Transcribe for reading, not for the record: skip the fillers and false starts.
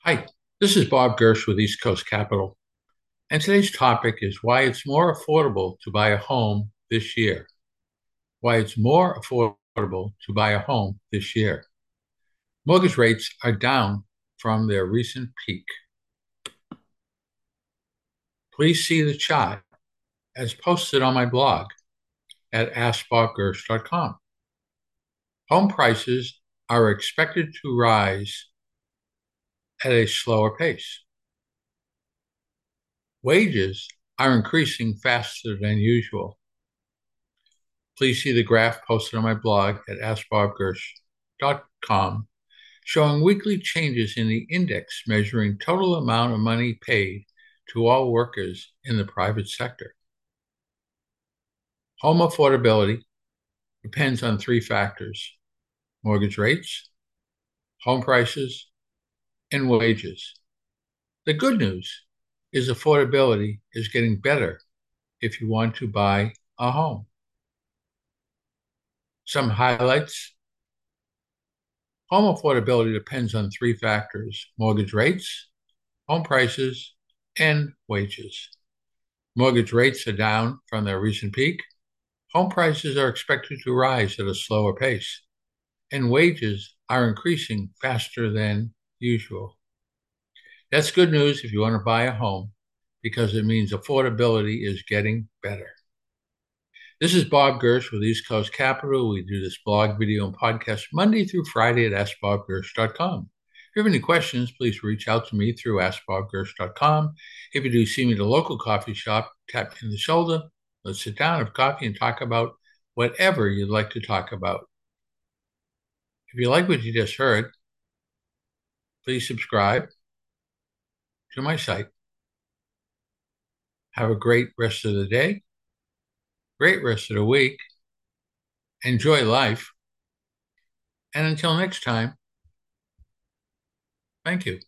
Hi, this is Bob Gersh with East Coast Capital, and today's topic is why it's more affordable to buy a home this year. Why it's more affordable to buy a home this year. Mortgage rates are down from their recent peak. Please see the chart as posted on my blog at askbobgersh.com. Home prices are expected to rise at a slower pace. Wages are increasing faster than usual. Please see the graph posted on my blog at askbobgersh.com showing weekly changes in the index measuring total amount of money paid to all workers in the private sector. Home affordability depends on three factors: mortgage rates, home prices, and wages. The good news is affordability is getting better if you want to buy a home. Some highlights: home affordability depends on three factors: mortgage rates, home prices, and wages. Mortgage rates are down from their recent peak. Home prices are expected to rise at a slower pace, and wages are increasing faster than usual. That's good news if you want to buy a home because it means affordability is getting better. This is Bob Gersh with East Coast Capital. We do this blog, video, and podcast Monday through Friday at askbobgersh.com. If you have any questions, please reach out to me through askbobgersh.com. If you do see me at a local coffee shop, tap me in the shoulder. Let's sit down, have coffee, and talk about whatever you'd like to talk about. If you like what you just heard, please subscribe to my site. Have a great rest of the day, great rest of the week. Enjoy life. And until next time, thank you.